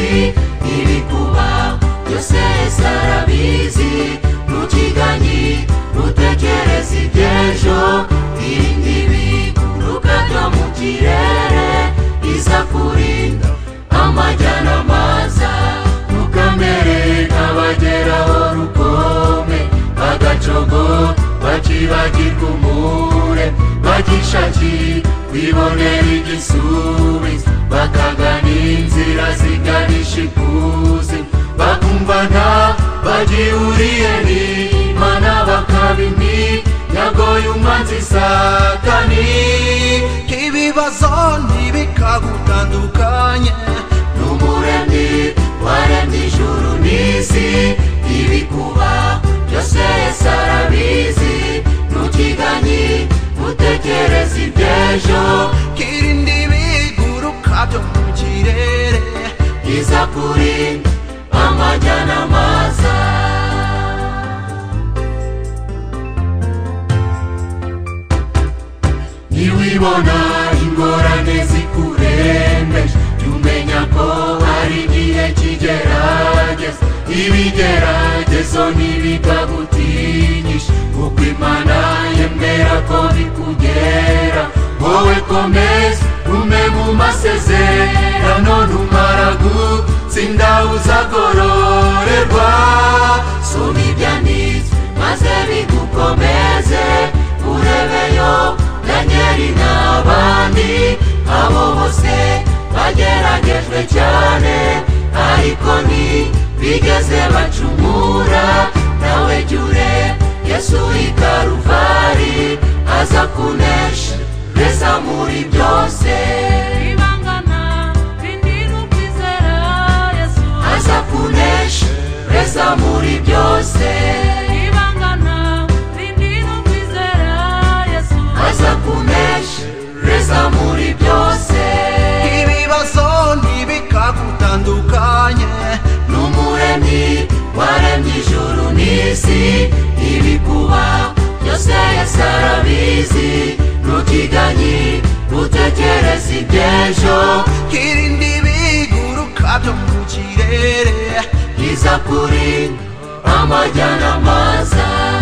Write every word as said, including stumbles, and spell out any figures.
n'isi ibikuba byose Yesu arabizi ntukiganyi ntutekereze iby'ejo irinde ibiguruka byo mu kirere izakurinda amajya n'amaza ntukamere nk'abageraho rukome bagacogo bakibagirwa umure bagishaki kwibonera igisubizo bakagana inzira ziganisha ikuzimu bakumva nta bagihuriye n'Imana bakaba iminyago y'umwanzi Satani ibibazo ntibikagutandukanye n'umuremyi waremye ijuru n'isi ibikuba byose Yesu arabizi ntukiganyi ntutekereze iby'ejo irinde ibiguruka byo mu kirere izakurinda amajya n'amaza niwibona ingorane zikurembeje jumenya ko hari igihe kigerageza ibigeragezo ntibikagutinyisha kuko Imana yemera ko bikugera wowe komeza ume mu masezerano numara gutsinda uzagororerwa soma ibyanditswe maze bigukomeze urebeyo Danieli n'abandi abo bose bageragejwe cyane ariko ntibigeze bacumura nawe jya ureba Yesu i Karuvari aza kunesha reza muri byose ibangana rindira ukwizera Yesu aza kunesha reza muri byose ibangana rindira ukwizera Yesu aza kunesha reza muri byose ibibazo ntibikagutandukanye n'umuremyi waremye ijuru n'isi ibikuba byose Yesu arabizi ntukiganyi ntutekereze iby'ejo irinde ibiguruka byo mu kirere izakurinda amajya n'amaza